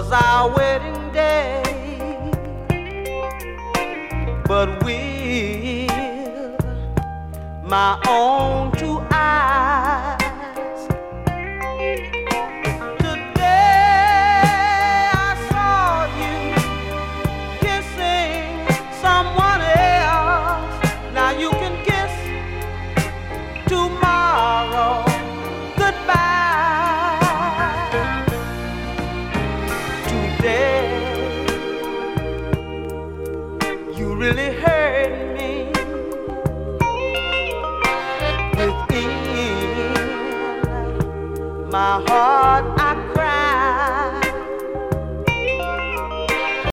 was our wedding day, but with my own two eyes, today I saw you kissing someone else. Now you can kiss tomorrow goodbye. Today you really hurt me within my heart.